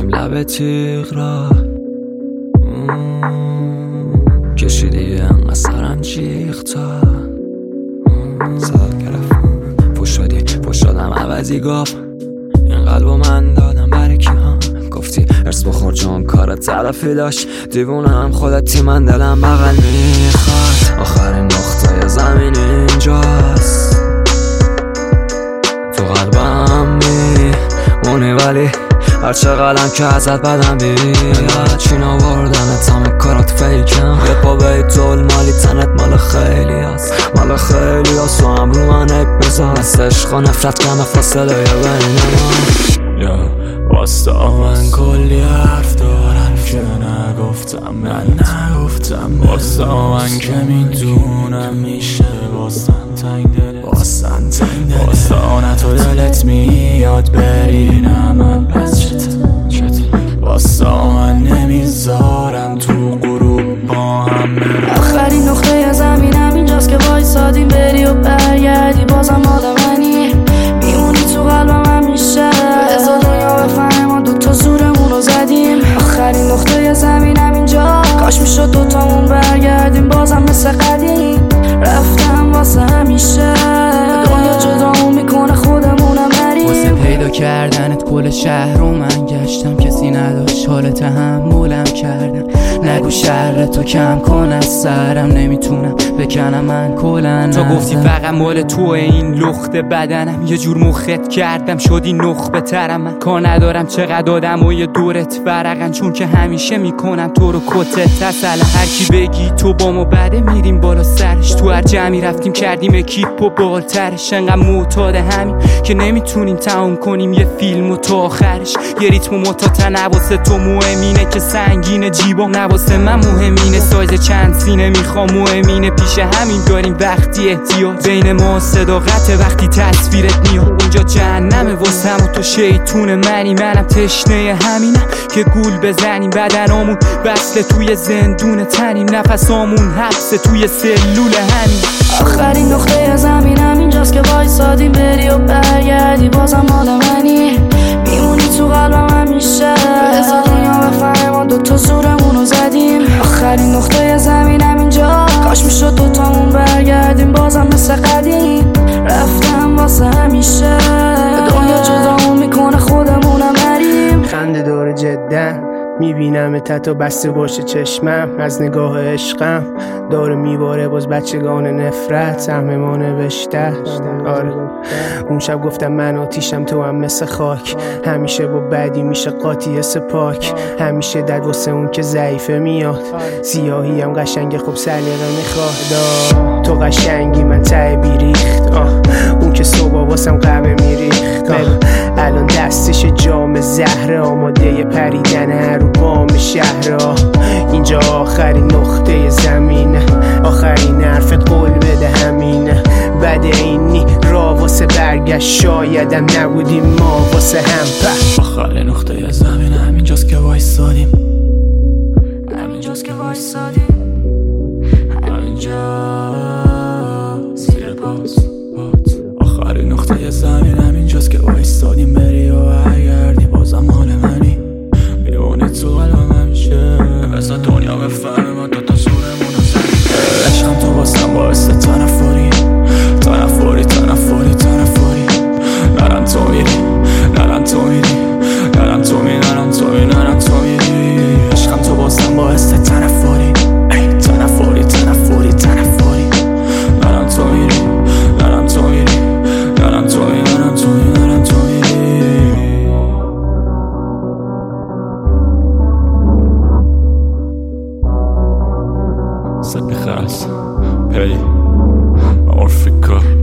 لب تیغ را کشیدی انقدر سرم جیغ تا صدات گرفت پوش شدم عوضی گفت این قلبو من دادم برای کی ها گفتی ارس بخور چون کار تلافی داشت دیوونه هم خودتی من دلم بغل میخواد آخرین نقطه زمین اینجاست تو قلبم میمونی ولی هرچقدرم که ازت بدم بیاد چین آوردن تمام کارات فیکم یه پا بیت مالی تنت مال خیلی هست تو هم رو من عیب بذار مثل عشق و نفرت کم فاصله یا بین ما واسه من کلی حرف دارن که نگفتم واسه من که میدونم میشه واسه تنگ دلت واسه تو دلت میاد بری نه من پس چت واسه من نمیذارم تو غروب با هم آخرین نقطه زمینم اینجاست که وایسادیم بری و برگردی بازم مال منی میمونی تو قلبم همیشه بذار دنیا بفهمه ما دوتا زورمون رو زدیم آخرین نقطه زمینم اینجا کاش میشد دوتامون برگردیم بازم مثل قدیم رفتم واسه همیشه دنیا جدامون میکنه خودمونم بریم واسه پیدا کردنت کل شهر رو من گشتم کسی نداشت حال تحملم کردم نگو شهر تو کم کن از سرم نمیتونم بکنم من کلن تو گفتی فقط مال تو این لخت بدنم یه جور مخت کردم شدی نخبه ترم من کار ندارم چقدر آدم و یه دورت ورقن چون که همیشه میکنم تو رو کتت تسلم هرکی بگی تو با ما بده میریم بالا سرش تو هر جمعی رفتیم کردیم اکیپ و بالترش انقدر معتاد همین که نمیتونیم تمام کنیم یه فیلم و تا آخرش یه ریتم متاتن واسه تو مهمینه که سنگینه جیبا نواسه من مهمینه سایز چند سینه میخوام مهمینه پیش همین داریم وقتی احتیاط بین ما صداقت وقتی تصویرت میاد اونجا جهنمه واسه هم و تو شیطون منی منم تشنه همینم که گول بزنیم بدنامون بسته توی زندون تنیم نفسامون حبسه توی سلول همین آخرین نقطه زمینم اینجاست که وایسادیم بری و برگردی بازم مال منی میمونی تو قلبم همیشه بذار دنیا بفهمه ما دوتا زورمون رو زدیم آخرین نقطه زمینم اینجا کاش میشد دوتامون برگردیم بازم مثل قدیم رفتم واسه همیشه دنیا جدامون میکنه خودمونم بریم خنده داره جدن میبینم تا بسته باشه چشمم از نگاه عشقم داره میباره باز بچگان نفرت همه نوشته آره اون شب گفتم من آتیشم تو هم مثل خاک همیشه با بدی میشه قاطی سپاک همیشه در واسه اون که ضعیفه میاد سیاهی هم قشنگه خوب سلیقه میخواد تو قشنگی من ته بیریخت اون که صبح واسم قهوه میریخت الان دستش جام زهره آماده پریدن رو بام شهرها اینجا آخرین نقطه زمینه آخرین حرفت قول بده همینه بعد اینی را واسه برگشت شایدم نبودیم ما واسه هم آخرین نقطه زمینه همینجاست که وایسادیم همینجا زیر باز آخرین نقطه زمین همینجاست که وایسادیم بری و برگردی بازم مال منی میمونی تو قلبم همیشه بذار دنیا بفهمه ما دوتا زورمون رو زدیم عشقم تو واسم باعث تنفری نرم تو میری عشقم تو واسم باعث تنفری نرم تو میری سبی خرس پیلی مورفیکا